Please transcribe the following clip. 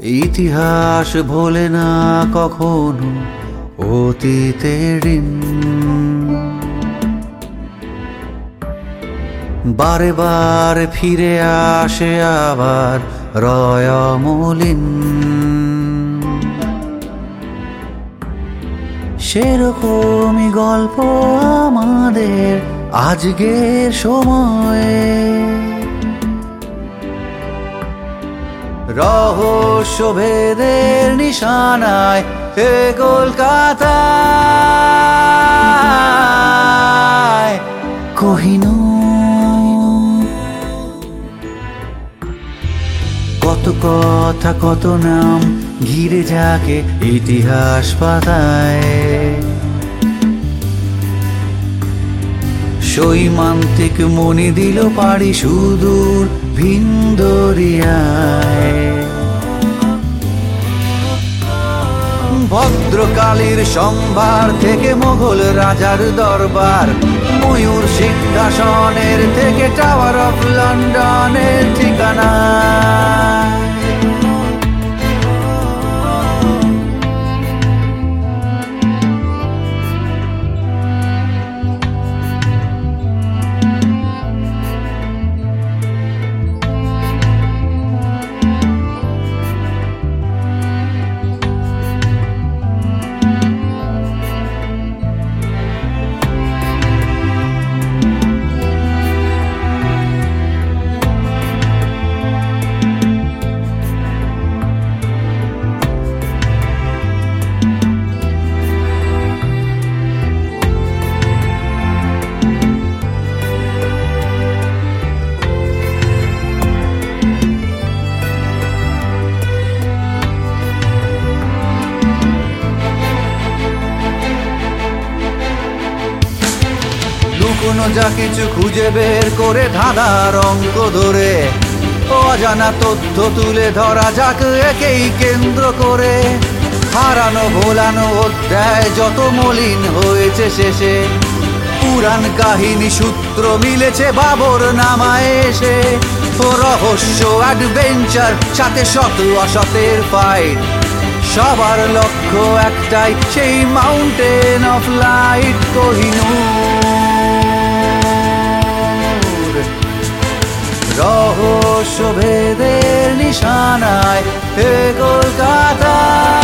ইতিহাস ভোলে না কখনো অতীতের ঋণ। বারে বারে ফিরে আসে আবার রয়মলিন। সেরকমই গল্প আমাদের আজকের সময়ে। রহস্য ভেদের নিশানায় হে কলকাতায় কোহিনূর। কত কথা কত নাম ঘিরে যাকে ইতিহাস পাতায়। সৈমান্তিক মনি দিল পাড়ি সুদূর ভিনদরিয়ায়। ভদ্রকালীর সম্ভার থেকে মোগল রাজার দরবার, ময়ূর সিংহাসনের থেকে টাওয়ার অফ লন্ডনের ঠিকানা। কোনো যা কিছু খুঁজে বের করে ধাঁধার অঙ্ক ধরে অজানা তথ্য তুলে ধরা যাক একেই কেন্দ্র করে। হারানো ভোলানো অধ্যায় যত মলিন হয়েছে শেষে, পুরাণ কাহিনী সূত্র মিলেছে বাবর নামায় এসে। ও রহস্য অ্যাডভেঞ্চার সাথে শত অসতের ফাইট, সবার লক্ষ্য একটাই সেই মাউন্টেন অফ লাইট কোহিনূর। রহস্য ভেদের নিশানায় হে কলকাতা।